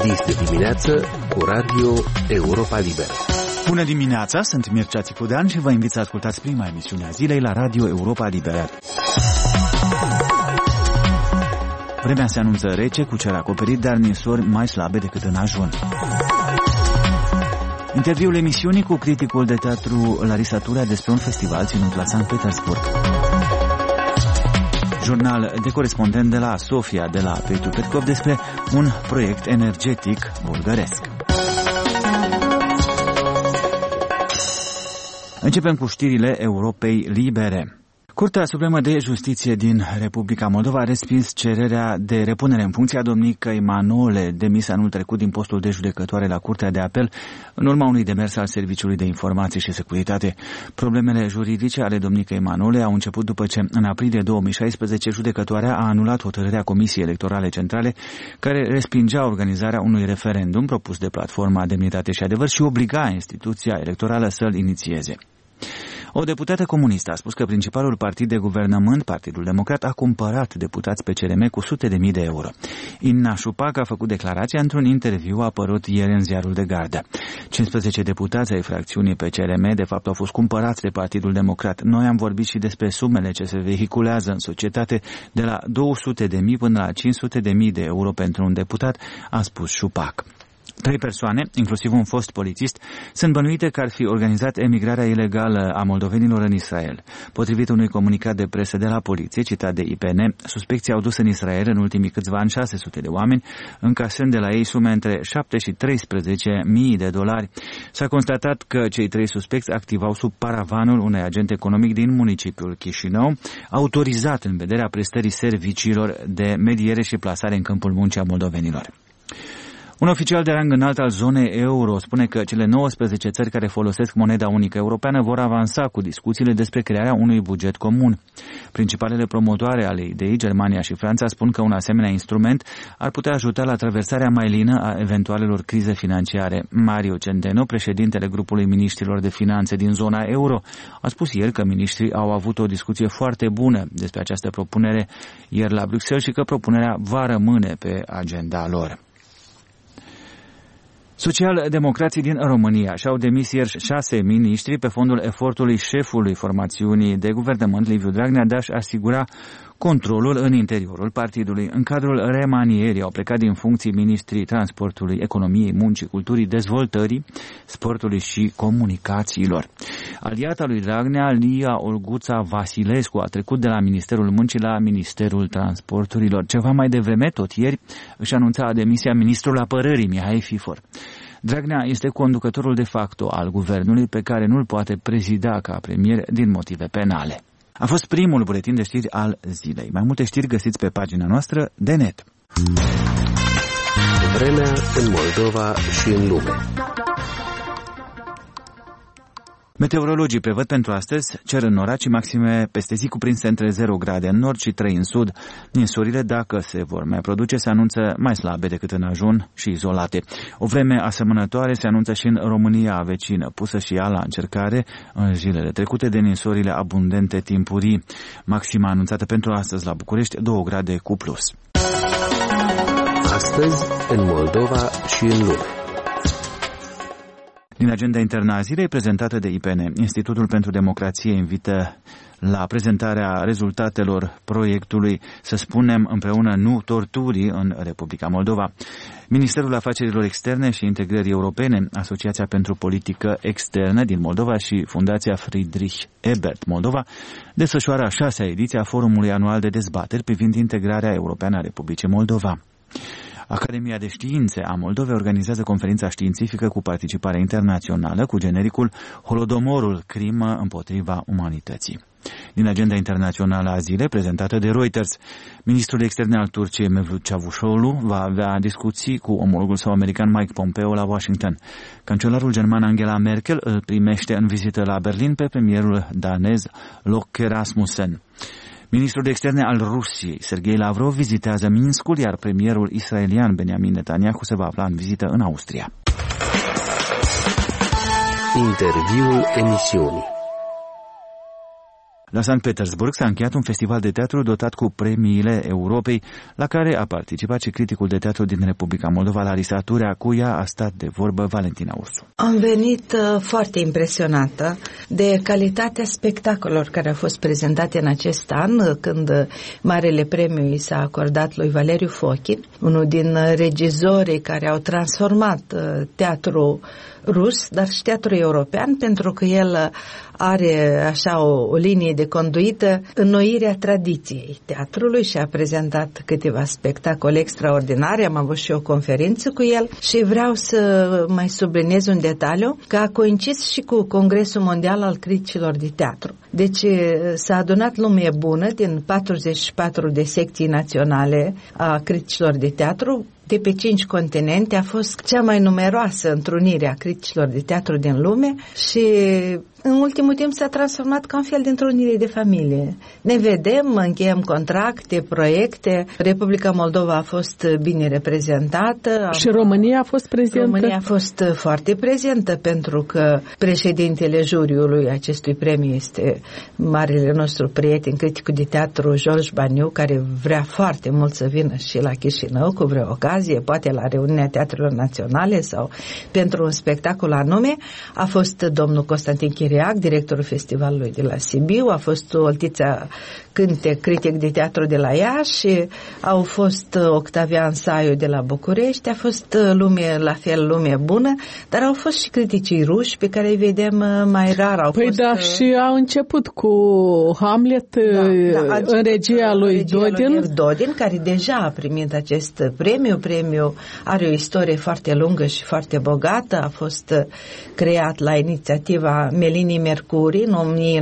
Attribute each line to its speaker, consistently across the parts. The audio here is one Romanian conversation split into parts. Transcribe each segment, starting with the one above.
Speaker 1: Este dimineață cu Radio Europa Liberă.
Speaker 2: Bună dimineața, sunt Mircea Țicudean și vă invit să ascultați prima emisiune a zilei la Radio Europa Liberă. Vremea se anunță rece, cu cer acoperit, dar ninsori mai slabe decât în ajun. Interviul emisiunii cu criticul de teatru Larisa Turea despre un festival ținut la Sankt Petersburg. Jurnal de corespondent de la Sofia, de la Petru Petkov, despre un proiect energetic bulgăresc. Începem cu știrile Europei Libere. Curtea Supremă de Justiție din Republica Moldova a respins cererea de repunere în funcție a domnicăi Manole, demis anul trecut din postul de judecătoare la Curtea de Apel, în urma unui demers al Serviciului de Informații și Securitate. Problemele juridice ale domnicăi Manole au început după ce, în aprilie 2016, judecătoarea a anulat hotărârea Comisiei Electorale Centrale, care respingea organizarea unui referendum propus de Platforma Demnitate și Adevăr și obliga instituția electorală să-l inițieze. O deputată comunistă a spus că principalul partid de guvernământ, Partidul Democrat, a cumpărat deputați pe CRM cu sute de mii de euro. Inna Șupac a făcut declarația într-un interviu apărut ieri în Ziarul de Gardă. 15 deputați ai fracțiunii pe CRM, de fapt, au fost cumpărați de Partidul Democrat. Noi am vorbit și despre sumele ce se vehiculează în societate, de la 200 de mii până la 500 de mii de euro pentru un deputat, a spus Șupac. 3 persoane, inclusiv un fost polițist, sunt bănuite că ar fi organizat emigrarea ilegală a moldovenilor în Israel. Potrivit unui comunicat de presă de la poliție, citat de IPN, suspecții au dus în Israel în ultimii câțiva ani 600 de oameni, încasând de la ei sume între 7 și 13.000 de dolari. S-a constatat că cei 3 suspecți activau sub paravanul unui agent economic din municipiul Chișinău, autorizat în vederea prestării serviciilor de mediere și plasare în câmpul muncii a moldovenilor. Un oficial de rang înalt al zonei euro spune că cele 19 țări care folosesc moneda unică europeană vor avansa cu discuțiile despre crearea unui buget comun. Principalele promotoare ale ideii, Germania și Franța, spun că un asemenea instrument ar putea ajuta la traversarea mai lină a eventualelor crize financiare. Mario Centeno, președintele grupului miniștrilor de finanțe din zona euro, a spus ieri că miniștrii au avut o discuție foarte bună despre această propunere ieri la Bruxelles și că propunerea va rămâne pe agenda lor. Social-democrații din România și-au demis ieri 6 miniștri pe fondul efortului șefului formațiunii de guvernământ, Liviu Dragnea, de a-și asigura controlul în interiorul partidului. În cadrul remanierii au plecat din funcții ministrii transportului, economiei, muncii, culturii, dezvoltării, sportului și comunicațiilor. Aliata lui Dragnea, Lia Olguța Vasilescu, a trecut de la Ministerul Muncii la Ministerul Transporturilor. Ceva mai devreme, tot ieri, își anunța demisia ministrul apărării, Mihai Fifor. Dragnea este conducătorul de facto al guvernului, pe care nu-l poate prezida ca premier din motive penale. A fost primul buletin de știri al zilei. Mai multe știri găsiți pe pagina noastră de net.
Speaker 1: Vremea în Moldova și în lume.
Speaker 2: Meteorologii prevăd pentru astăzi cer înnorat și maxime peste zi cuprinse între 0 grade în nord și 3 în sud. Ninsorile, dacă se vor mai produce, se anunță mai slabe decât în ajun și izolate. O vreme asemănătoare se anunță și în România vecină, pusă și ea la încercare în zilele trecute de ninsorile abundente timpurii. Maxima anunțată pentru astăzi la București, 2 grade cu plus.
Speaker 1: Astăzi în Moldova și în lume.
Speaker 2: Din agenda internă a zilei prezentată de IPN, Institutul pentru Democrație invită la prezentarea rezultatelor proiectului Să spunem împreună nu torturii în Republica Moldova. Ministerul Afacerilor Externe și Integrării Europene, Asociația pentru Politică Externă din Moldova și Fundația Friedrich Ebert Moldova desfășoară a 6-a ediție a Forumului Anual de Dezbateri privind integrarea europeană a Republicii Moldova. Academia de Științe a Moldovei organizează conferința științifică cu participare internațională cu genericul Holodomorul, crimă împotriva umanității. Din agenda internațională a zilei, prezentată de Reuters, ministrul externe al Turciei, Mevlut Çavuşoğlu, va avea discuții cu omologul său american Mike Pompeo la Washington. Cancelarul german Angela Merkel îl primește în vizită la Berlin pe premierul danez Lars Rasmussen. Ministrul de externe al Rusiei, Sergei Lavrov, vizitează Minskul, iar premierul israelian Benjamin Netanyahu se va afla în vizită în Austria.
Speaker 1: Interviul emisiunii.
Speaker 2: La Sankt Petersburg s-a încheiat un festival de teatru dotat cu premiile Europei, la care a participat și criticul de teatru din Republica Moldova, Larisa Turea, cu ea a stat de vorbă Valentina Ursu.
Speaker 3: Am venit foarte impresionată de calitatea spectacolelor care au fost prezentate în acest an, când Marele Premiu i s-a acordat lui Valeriu Fochin, unul din regizorii care au transformat teatrul rus, dar și teatrul european, pentru că el are așa o linie de conduită, înnoirea tradiției teatrului și a prezentat câteva spectacole extraordinare. Am avut și o conferință cu el și vreau să mai subliniez un detaliu, că a coincis și cu Congresul Mondial al Criticilor de Teatru. Deci s-a adunat lume bună din 44 de secții naționale a criticilor de teatru, de pe 5 continente. A fost cea mai numeroasă întrunire a criticilor de teatru din lume și în ultimul timp s-a transformat ca un fel de întrunire de familie. Ne vedem, încheiem contracte, proiecte. Republica Moldova a fost bine reprezentată.
Speaker 4: Și România a fost prezentă?
Speaker 3: România a fost foarte prezentă, pentru că președintele juriului acestui premiu este marele nostru prieten, criticul de teatru George Baniu, care vrea foarte mult să vină și la Chișinău cu vreo ocazie, poate la reuniunea Teatrelor Naționale sau pentru un spectacol anume. A fost domnul Constantin Chiriac, directorul festivalului de la Sibiu, a fost Oltița Cânte, critic de teatru de la Iași, au fost Octavian Saiu de la București, a fost lume bună, dar au fost și criticii ruși pe care îi vedem mai rar.
Speaker 4: Și au început cu Hamlet, în regia lui
Speaker 3: Dodin, care deja a primit acest premiu. Premiul are o istorie foarte lungă și foarte bogată, a fost creat la inițiativa Melinii Mercuri în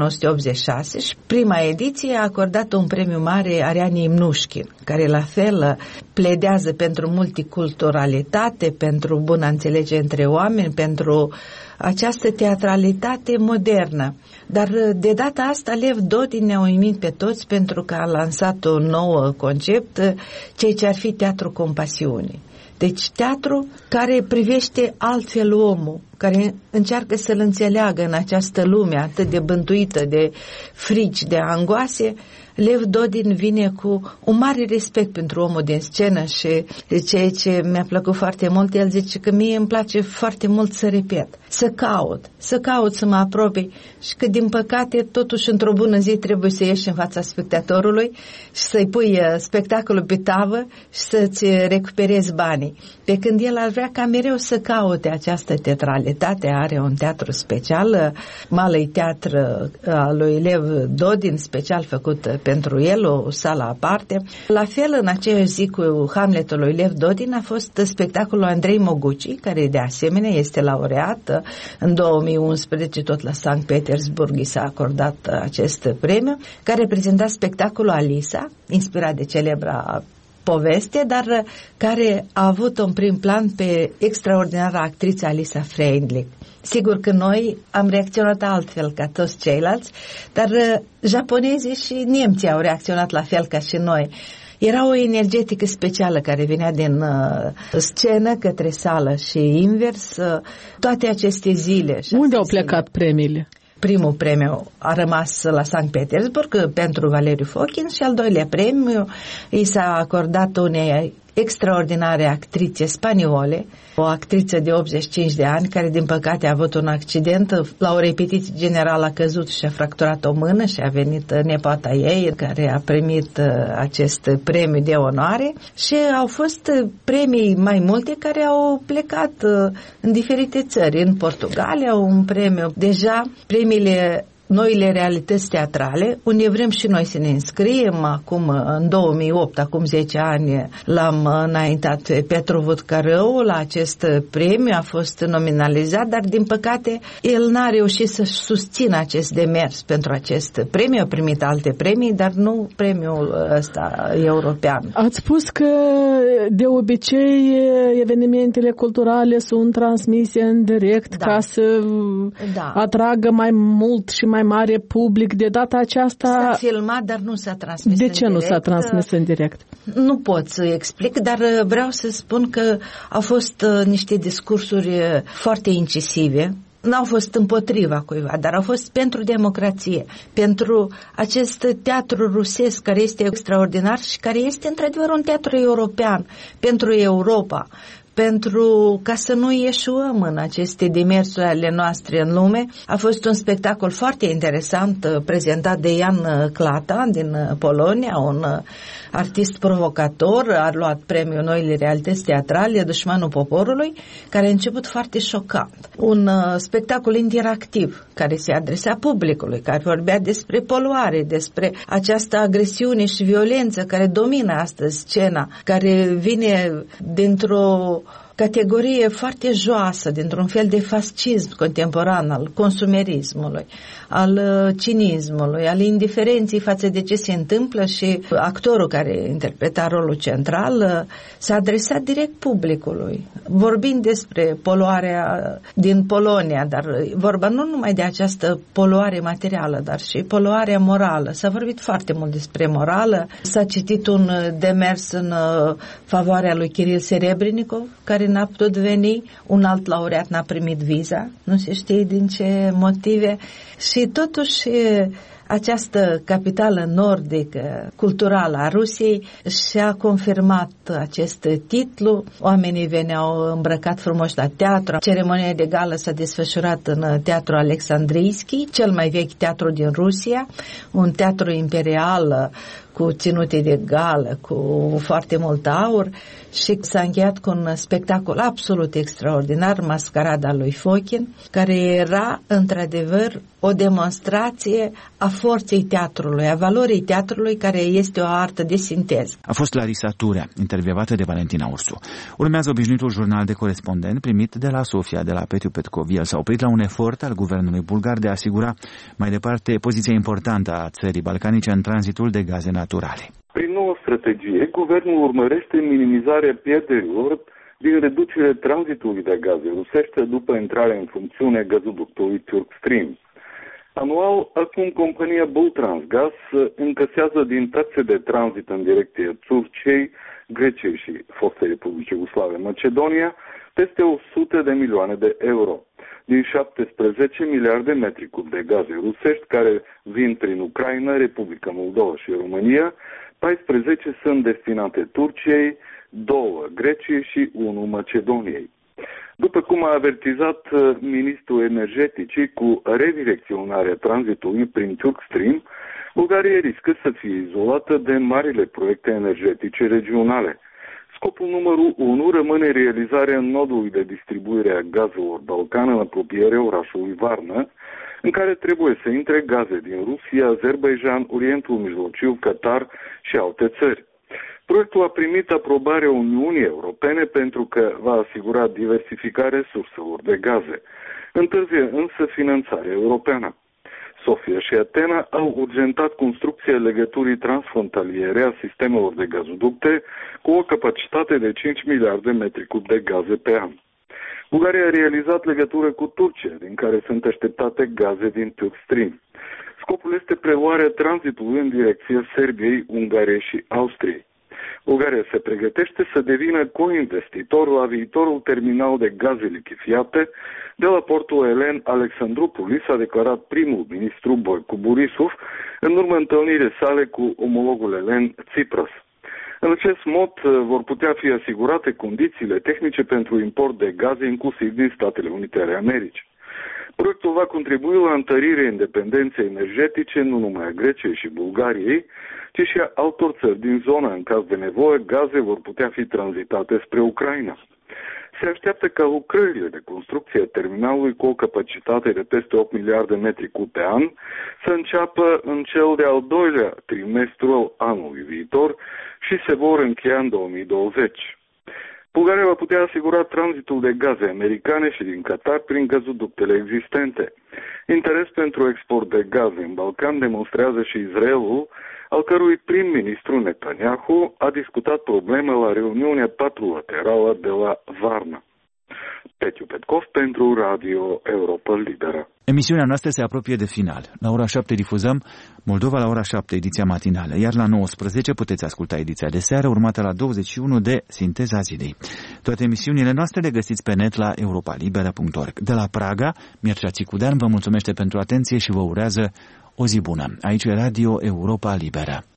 Speaker 3: 1986 și prima ediție a acordat un premiu mare Arianei Mnușkin, care la fel pledează pentru multiculturalitate, pentru bună înțelegere între oameni, pentru această teatralitate modernă. Dar de data asta Lev Dodin ne-a uimit pe toți, pentru că a lansat un nou concept, ceea ce ar fi teatru compasiunii. Deci teatru care privește altfel omul, care încearcă să-l înțeleagă în această lume atât de bântuită de frici, de angoase. Lev Dodin vine cu un mare respect pentru omul din scenă și ceea ce mi-a plăcut foarte mult, el zice că mie îmi place foarte mult să repet, să caut să mă apropii și că din păcate totuși într-o bună zi trebuie să ieși în fața spectatorului și să-i pui spectacolul pe tavă și să-ți recuperezi banii. Pe când el ar vrea ca mereu să caute această teatralitate, are un teatru special, Malăi Teatru al lui Lev Dodin, special făcut pentru el, o sală aparte. La fel, în aceeași zi cu Hamletul lui Lev Dodin a fost spectacolul Andrei Moguci, care de asemenea este laureat. În 2011, tot la Sankt Petersburg, i s-a acordat acest premiu, care prezenta spectacolul Alisa, inspirat de celebra poveste, dar care a avut un prim plan pe extraordinara actriță Alisa Freindlich. Sigur că noi am reacționat altfel ca toți ceilalți, dar japonezii și nemții au reacționat la fel ca și noi. Era o energetică specială care venea din scenă către sală și invers, toate aceste zile.
Speaker 4: Unde au plecat premiile?
Speaker 3: Primul premiu a rămas la Sankt Petersburg pentru Valeriu Fochin și al doilea premiu i s-a acordat unei extraordinare actrițe spaniole, o actriță de 85 de ani care din păcate a avut un accident, la o repetiție generală a căzut și a fracturat o mână și a venit nepoata ei care a primit acest premiu de onoare și au fost premii mai multe care au plecat în diferite țări. În Portugalia un premiu, deja premiile noile realități teatrale, unde vrem și noi să ne înscriem. Acum, în 2008, acum 10 ani, l-am înaintat pe Petru Vudcărău la acest premiu, a fost nominalizat, dar din păcate el n-a reușit să susțină acest demers pentru acest premiu. A primit alte premii, dar nu premiul ăsta european.
Speaker 4: Ați spus că de obicei evenimentele culturale sunt transmise în direct ca să atragă mai mult și mai mare public. De data aceasta
Speaker 3: s-a filmat, dar nu s-a transmis
Speaker 4: în direct. De ce nu s-a transmis în direct?
Speaker 3: Nu pot să explic, dar vreau să spun că au fost niște discursuri foarte incisive, n-au fost împotriva cuiva, dar au fost pentru democrație, pentru acest teatru rusesc care este extraordinar și care este într-adevăr un teatru european, pentru Europa, pentru ca să nu ieșuăm în aceste demersuri ale noastre în lume. A fost un spectacol foarte interesant prezentat de Jan Klata din Polonia, un artist provocator, a luat premiul Noile Realități Teatrale, Dușmanul Poporului, care a început foarte șocant. Un spectacol interactiv care se adresa publicului, care vorbea despre poluare, despre această agresiune și violență care domină astăzi scena, care vine dintr-o categorie foarte joasă, dintr-un fel de fascism contemporan al consumerismului, al cinismului, al indiferenței față de ce se întâmplă, și actorul care interpreta rolul central s-a adresat direct publicului, vorbind despre poluarea din Polonia, dar vorba nu numai de această poluare materială, dar și poluarea morală. S-a vorbit foarte mult despre morală, s-a citit un demers în favoarea lui Kiril Serebrennikov, care n-a putut veni, un alt laureat n-a primit viza, nu se știe din ce motive, și totuși această capitală nordică, culturală a Rusiei, și-a confirmat acest titlu. Oamenii veneau îmbrăcat frumos la teatru. Ceremonia de gală s-a desfășurat în Teatrul Alexandriiski, cel mai vechi teatru din Rusia, un teatru imperial cu ținute de gală, cu foarte mult aur, și s-a încheiat cu un spectacol absolut extraordinar, Mascarada lui Fochin, care era într-adevăr o demonstrație a forței teatrului, a valorii teatrului, care este o artă de sinteză.
Speaker 2: A fost Larisa Turea, intervievată de Valentina Ursu. Urmează obișnuitul jurnal de corespondent primit de la Sofia, de la Petiu Petkov. El s-a oprit la un efort al guvernului bulgar de a asigura mai departe poziția importantă a țării balcanice în tranzitul de gaze naturale.
Speaker 5: Prin nouă strategie, guvernul urmărește minimizarea pierderilor din reducerea tranzitului de gaze rusești după intrarea în funcțiune a gazoductului Turk Stream. Anual, acum compania Bultransgaz încăsează din taxe de tranzit în direcție Turciei, Greciei și fostei Republicii Iugoslave Macedonia peste 100 de milioane de euro. Din 17 miliarde metri cub de gaze rusești care vin prin Ucraina, Republica Moldova și România, 14 sunt destinate Turciei, 2 Greciei și 1 Macedoniei. După cum a avertizat ministrul energeticii, cu redirecționarea tranzitului prin Turk Stream, Bulgaria riscă să fie izolată de marile proiecte energetice regionale. Scopul numărul 1 rămâne realizarea nodului de distribuire a gazelor Balcan în apropierea orașului Varna, în care trebuie să intre gaze din Rusia, Azerbaijan, Orientul Mijlociu, Qatar și alte țări. Proiectul a primit aprobarea Uniunii Europene pentru că va asigura diversificarea surselor de gaze. Întârzie însă finanțarea europeană. Sofia și Atena au urgentat construcția legăturii transfrontaliere a sistemelor de gazoducte cu o capacitate de 5 miliarde metri cub de gaze pe an. Bulgaria a realizat legătură cu Turcia, din care sunt așteptate gaze din Turk Stream. Scopul este preluarea tranzitului în direcția Serbiei, Ungariei și Austriei. Bulgaria se pregătește să devină coinvestitor la viitorul terminal de gaze lichefiate de la portul Elen Alexandroupolis, a declarat primul ministru Boicu Borisov în urma întâlnirii sale cu omologul elen Tsipras. În acest mod vor putea fi asigurate condițiile tehnice pentru import de gaze, inclusiv din Statele Unite ale Americii. Proiectul va contribui la întărirea independenței energetice nu numai a Greciei și Bulgariei, ci și a altor țări din zona. În caz de nevoie, gaze vor putea fi tranzitate spre Ucraina. Se așteaptă ca lucrările de construcție a terminalului cu o capacitate de peste 8 miliarde metri cub pe an să înceapă în cel de-al doilea trimestru al anului viitor și se vor încheia în 2020. Bulgaria va putea asigura tranzitul de gaze americane și din Qatar prin gazoductele existente. Interes pentru export de gaze în Balcan demonstrează și Israelul, al cărui prim-ministru Netanyahu a discutat problema la reuniunea patrilaterală de la Varna. Petiu Petkov pentru Radio Europa Liberă.
Speaker 2: Emisiunea noastră se apropie de final. La ora 7 difuzăm Moldova la ora 7, ediția matinală, iar la 19 puteți asculta ediția de seară, urmată la 21 de Sinteza Zilei. Toate emisiunile noastre le găsiți pe net la europalibera.org. De la Praga, Mircea Țicudean vă mulțumește pentru atenție și vă urează o zi bună. Aici e Radio Europa Liberă.